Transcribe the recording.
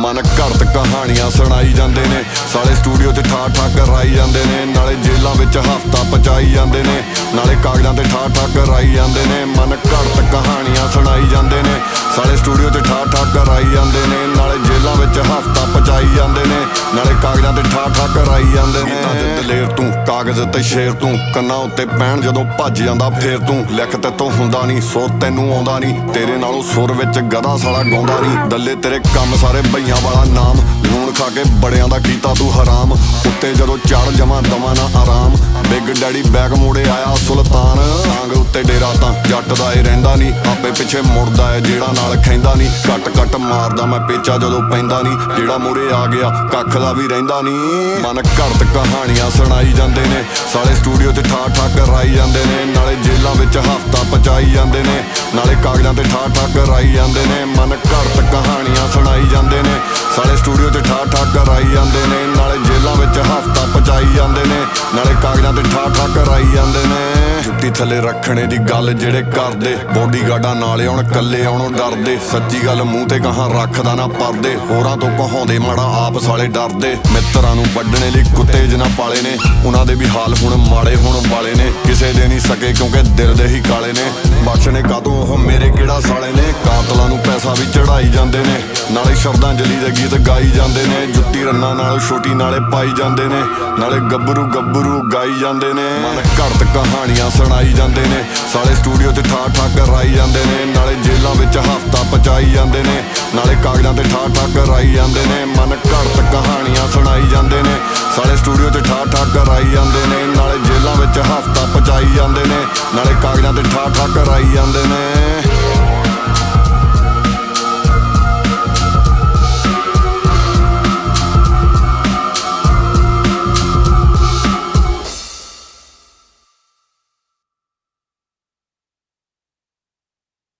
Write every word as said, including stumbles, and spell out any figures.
ਮਨ ਘੜਤ ਕਹਾਣੀਆਂ ਸੁਣਾਈ ਜਾਂਦੇ ਨੇ ਸਾਲੇ ਸਟੂਡੀਓ 'ਚ ਠਾ ਠਾ ਕਰਾਈ ਜਾਂਦੇ ਨੇ ਨਾਲੇ ਜੇਲਾਂ ਵਿੱਚ ਹਫ਼ਤਾ ਪਚਾਈ ਜਾਂਦੇ ਨੇ ਨਾਲੇ ਕਾਗਜ਼ਾਂ ਤੇ ਠਾ ਠਾ ਕਰਾਈ ਜਾਂਦੇ ਨੇ ਮਨ ਘੜਤ ਕਹਾਣੀਆਂ ਸੁਣਾਈ ਜਾਂਦੇ ਨੇ ਸਾਲੇ ਸਟੂਡੀਓ 'ਚ ਠਾ ਠਾ ਕਰਾਈ ਜਾਂਦੇ ਨੇ ਨਾਲੇ ਜੇਲਾਂ ਵਿੱਚ ਹਫ਼ਤਾ ਪਚਾਈ ਜਾਂਦੇ ਨੇ ਨਾਲੇ ਕਾਗਜ਼ਾਂ ਤੇ ਠਾ ਠਾ ਕਰਾਈ ਜਾਂਦੇ ਨੇ ਦਲੇਰ ਤੂੰ ਕਾਗਜ਼ ਤੇ ਸ਼ੇਰ ਤੂੰ ਕੰਨਾਂ ਉੱਤੇ ਪੈਣ ਜਦੋਂ ਭੱਜ ਜਾਂਦਾ ਫੇਰ ਤੂੰ ਲਿਖ ਤੇ ਤੋਂ ਹੁੰਦਾ ਨਹੀਂ ਸੁਰ ਤੈਨੂੰ ਆਉਂਦਾ ਨਹੀਂ ਤੇਰੇ ਨਾਲੋਂ ਸੁਰ ਵਿੱਚ ਗਧਾ ਸਾਲਾ ਗਾਉਂਦਾ ਨਹੀਂ ਦੱਲੇ ਤੇਰੇ ਕੰਮ ਸਾਰੇ ਬਈਆਂ ਵਾਲਾ ਨਾਮ ਲੂਣ ਖਾ ਕੇ ਬੜਿਆਂ ਦਾ ਕੀਤਾ ਤੂੰ ਹਰਾਮ ਉੱਤੇ ਜਦੋਂ ਚੜ ਜਮਾ ਦਵਾਂ ਨਾ ਆਰਾਮ ਬਿਗ ਡੈਡੀ ਬੈਗ ਮੋੜੇ ਆਇਆ ਸੁਲਤਾਨ ਆਂਗ ਉੱਤੇ ਡੇਰਾ ਤਾਂ ਜੱਟ ਦਾ ਏ ਰਹਿੰਦਾ ਨਹੀਂ ਆਪੇ ਪਿੱਛੇ ਮੁੜਦਾ ਏ ਜਿਹੜਾ ਨਾਲ ਖੈਂਦਾ ਨਹੀਂ ਕੱਟ ਕੱਟ ਮਾਰਦਾ ਮੈਂ ਪੇਚਾ ਜਦੋਂ ਪੈਂਦਾ ਨਹੀਂ ਜਿਹੜਾ ਮੂਰੇ ਆ ਗਿਆ ਕੱਖ ਦਾ ਵੀ ਰਹਿੰਦਾ ਨਹੀਂ ਮਨ ਘੜਤ ਕਹਾਣੀਆਂ ਸੁਣਾਈ ਜਾਂਦੇ ਨੇ ਸਾਲੇ ਸਟੂਡੀਓ 'ਚ ਠਾ ਠਾ ਕਰਾਈ ਜਾਂਦੇ ਨੇ ਨਾਲੇ ਜੇਲਾਂ ਵਿੱਚ ਹਫ਼ਤਾ ਪਚਾਈ ਜਾਂਦੇ ਨੇ ਨਾਲੇ ਕਾਗਜ਼ਾਂ ਤੇ ਠਾ ਠਾ ਕਰਾਈ ਜਾਂਦੇ ਨੇ ਮਨ ਘੜਤ ਕਹਾਣੀਆਂ ਸੁਣਾਈ ਜਾਂਦੇ ਨੇ ਸਾਲੇ ਸਟੂਡੀਓ 'ਚ ਠਾ ਠਾ ਕਰਾਈ ਜਾਂਦੇ ਨੇ ਨਾਲੇ ਜੇਲਾਂ ਵਿੱਚ ਹਫ਼ਤਾ ਪਚਾਈ ਜਾਂਦੇ ਨੇ ਨਾਲੇ ਕਾਗਜ਼ਾਂ ਤੇ ਠਾ ਠਾ ਕਰਾਈ ਜਾਂਦੇ ਨੇ ਜੁੱਤੀ ਥੱਲੇ ਰੱਖਣੇ ਦੀ ਗੱਲ ਜਿਹੜੇ ਕਰਦੇ ਬੋਡੀਗਾਰਡਾਂ ਨਾਲੇ ਆਉਣ ਕੱਲੇ ਆਉਣੋਂ ਡਰਦੇ ਸੱਚੀ ਗੱਲ ਮੂੰਹ ਤੇ ਕਹਾਂ ਰੱਖਦਾ ਨਾ ਪਰਦੇ ਹੋਰਾਂ ਤੋਂ ਕਹਾਉਂਦੇ ਮਾੜਾ ਆਪ ਸਾਲੇ ਡਰਦੇ ਮਿੱਤਰਾਂ ਨੂੰ ਵੱਢਣੇ ਲਈ ਕੁੱਤੇ ਜਿਨਾ ਪਾਲੇ ਨੇ ਉਹਨਾਂ ਦੇ ਵੀ ਹਾਲ ਹੁਣ ਮਾੜੇ ਹੋਣ ਵਾਲੇ ਨੇ ਕਿਸੇ ਦੇ ਨਹੀਂ ਸਕੇ ਕਿਉਂਕਿ ਦਿਲ ਦੇ ਹੀ ਕਾਲੇ ਨੇ ਬਖਸ਼ਣੇ ਕਾਤੋਂ ਉਹ ਮੇਰੇ ਕਿਹੜਾ ਸਾਲੇ ਨੇ ਕਾਤਲਾਂ ਨੂੰ ਪੈਸਾ ਵੀ ਚੜਾਈ ਜਾਂਦੇ ਨੇ ਨਾਲੇ ਸ਼ਰਧਾਂਜਲੀ ਦੇ ਗੀਤ ਗਾਈ ਜਾਂਦੇ ਨੇ ਜੁੱਤੀ ਰੰਨਾਂ ਨਾਲ ਛੋਟੀ ਨਾਲੇ ਪਾਈ ਜਾਂਦੇ ਨੇ ਨਾਲੇ ਗੱਭਰੂ ਗੱਭਰੂ ਗਾਈ ਜਾਂਦੇ ਨੇ ਮਨ ਘੜਤ ਕਹਾਣੀਆਂ ਸੁਣਾਈ ਜਾਂਦੇ ਨੇ ਸਾਲੇ ਸਟੂਡੀਓ 'ਚ ਠਾ ਠਾ ਕਰਾਈ ਜਾਂਦੇ ਨੇ ਨਾਲੇ ਜੇਲਾਂ ਵਿੱਚ ਹਫ਼ਤਾ ਪਚਾਈ ਜਾਂਦੇ ਨੇ ਨਾਲੇ ਕਾਗਜ਼ਾਂ ਤੇ ਠਾ ਠਾ ਕਰਾਈ ਜਾਂਦੇ ਨੇ ਮਨ ਘੜਤ ਕਹਾਣੀਆਂ ਸੁਣਾਈ ਜਾਂਦੇ ਨੇ ਸਾਲੇ ਸਟੂਡੀਓ 'ਚ ਠਾ ਠਾ ਕਰਾਈ ਜਾਂਦੇ ਨੇ ਨਾਲੇ ਜੇਲਾਂ ਵਿੱਚ ਹਫ਼ਤਾ ਪਚਾਈ ਜਾਂਦੇ ਨੇ ਨਾਲੇ ਕਾਗਜ਼ਾਂ ਤੇ ਠਾ ਠਾ ਕਰਾਈ ਜਾਂਦੇ ਨੇ